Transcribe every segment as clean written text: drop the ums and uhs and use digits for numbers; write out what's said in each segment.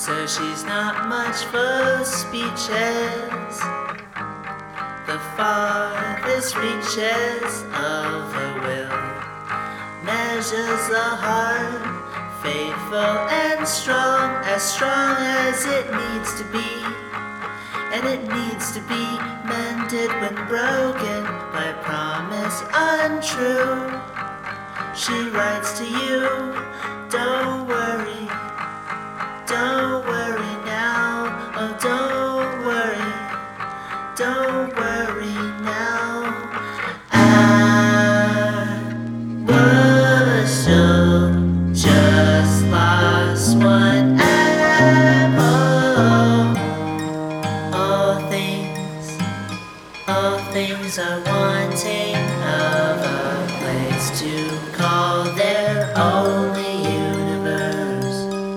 so she's not much for speeches. The farthest reaches of her will measures the heart, faithful and strong as it needs to be. And it needs to be mended when broken by promise untrue. She writes to you, don't worry now, oh don't worry now. I bushel just lost one apple. All things are wanting of a place to call their only universe.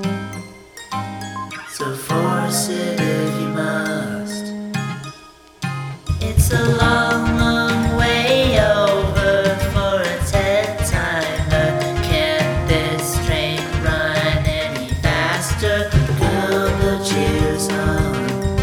So force it if you must. It's a long, long way over for a TED timer. Can't this train run any faster? Girl, put cheers on.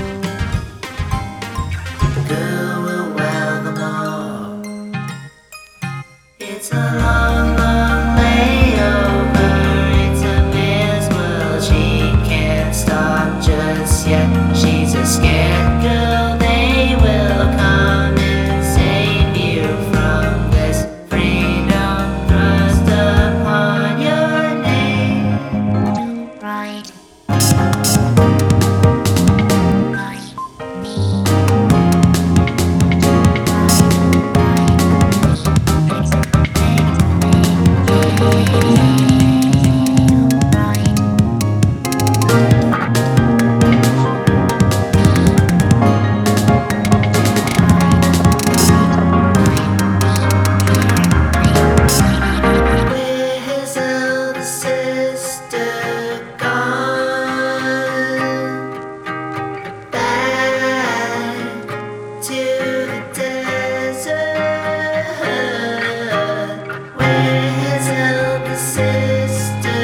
Girl will wow them all. It's a long, long way over. It's a man's world. She can't stop just yet. She's a scared girl. They will come and save you from this freedom thrust upon your name. Right. Where's elder sister gone? Back to the desert. Where's elder sister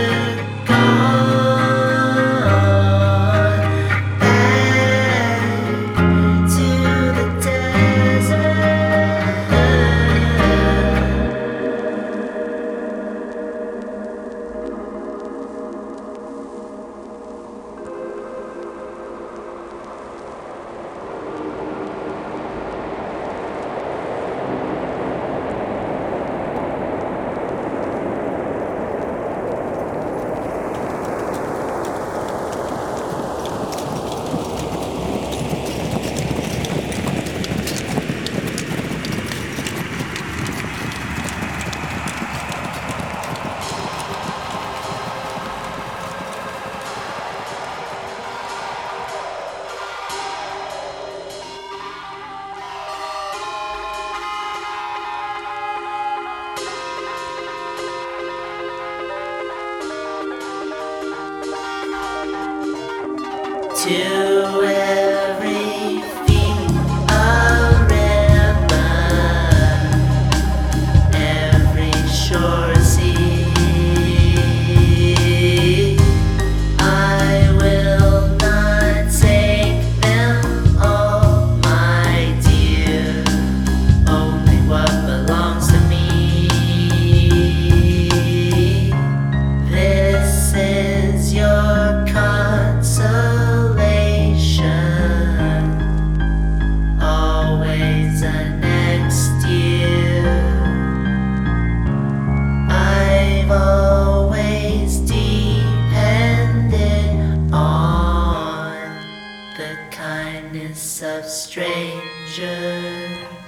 gone? Back to the desert. To every feet a river, every shore sea. I will not take them all, my dear, only what belongs to me. This is your consolation, always a next year. I've always depended on the kindness of strangers.